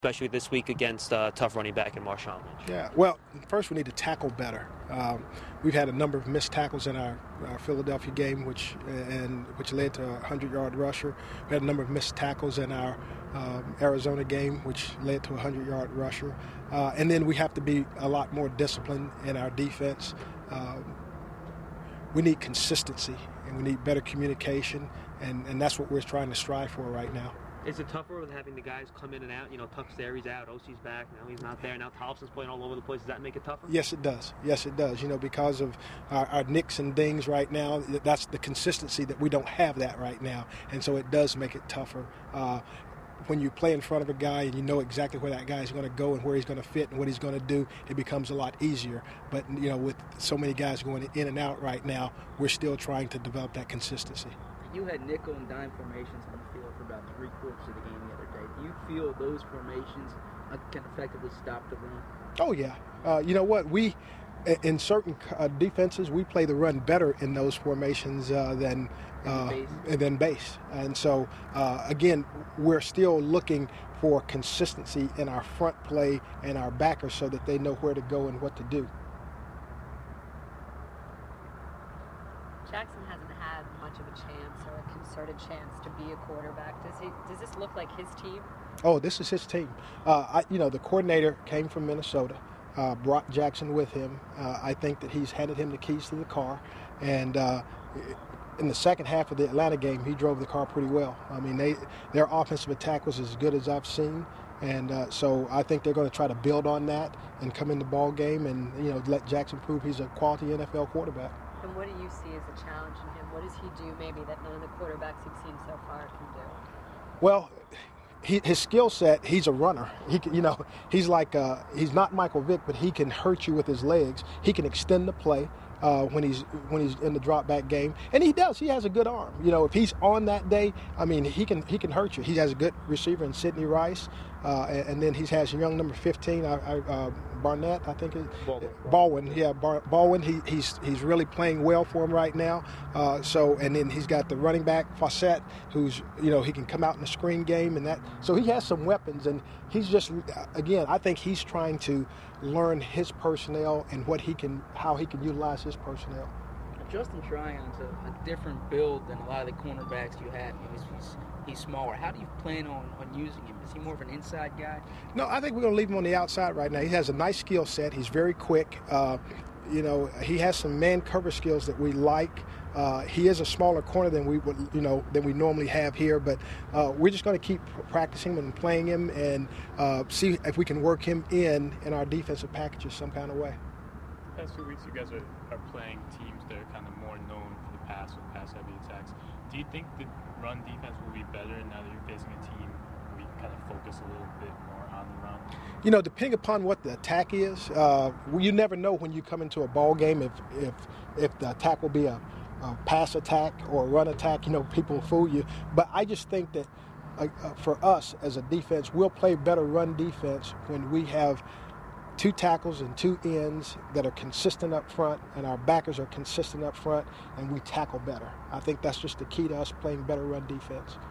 especially this week against tough running back in Marshawn Lynch? Yeah, well, first we need to tackle better. We've had a number of missed tackles in our Philadelphia game, which led to a 100-yard rusher. We had a number of missed tackles in our Arizona game, which led to a 100-yard rusher. And then we have to be a lot more disciplined in our defense. We need consistency, and we need better communication, and that's what we're trying to strive for right now. Is it tougher with having the guys come in and out? You know, Tuck Sterry's out, OC's back, now he's not there, now Thompson's playing all over the place. Does that make it tougher? Yes, it does. Yes, it does. You know, because of our nicks and dings right now, that's the consistency that we don't have that right now. And so it does make it tougher. When you play in front of a guy and you know exactly where that guy is going to go and where he's going to fit and what he's going to do, it becomes a lot easier. But, you know, with so many guys going in and out right now, we're still trying to develop that consistency. You had nickel and dime formations on the field for about 3/4 of the game the other day. Do you feel those formations can effectively stop the run? Oh, yeah. You know what? In certain defenses, we play the run better in those formations than base. And so, again, we're still looking for consistency in our front play and our backers so that they know where to go and what to do. Jackson hasn't had much of a chance or a concerted chance to be a quarterback. Does this look like his team? Oh, this is his team. The coordinator came from Minnesota, brought Jackson with him. I think that he's handed him the keys to the car. And in the second half of the Atlanta game, he drove the car pretty well. I mean, their offensive attack was as good as I've seen. And so I think they're going to try to build on that and come in the ball game and, you know, let Jackson prove he's a quality NFL quarterback. And what do you see as a challenge in him? What does he do maybe that none of the quarterbacks you've seen so far can do? Well, his skill set, he's a runner. He's like he's not Michael Vick, but he can hurt you with his legs. He can extend the play when he's in the drop back game, and he does. He has a good arm. You know, if he's on that day, I mean, he can hurt you. He has a good receiver in Sidney Rice, and then he has young number 15, Barnett, I think. Baldwin. Yeah, Baldwin. He's really playing well for him right now. And then he's got the running back Fawcett, who's, you know, he can come out in the screen game and that. So he has some weapons, and he's just, again, I think he's trying to learn his personnel and how he can utilize his personnel. Justin Tryon's a different build than a lot of the cornerbacks you have. You know, he's smaller. How do you plan on using him? Is he more of an inside guy? No, I think we're going to leave him on the outside right now. He has a nice skill set. He's very quick. He has some man cover skills that we like. He is a smaller corner than we normally have here, but we're just going to keep practicing and playing him and see if we can work him in our defensive packages some kind of way. The past 2 weeks, you guys are playing teams that are kind of more known for the pass with pass-heavy attacks. Do you think the run defense will be better now that you're facing a team where you kind of focus a little bit more on the run? You know, depending upon what the attack is, you never know when you come into a ball game if the attack will be a pass attack or a run attack. You know, people will fool you. But I just think that for us as a defense, we'll play better run defense when we have 2 tackles and 2 ends that are consistent up front, and our backers are consistent up front, and we tackle better. I think that's just the key to us playing better run defense.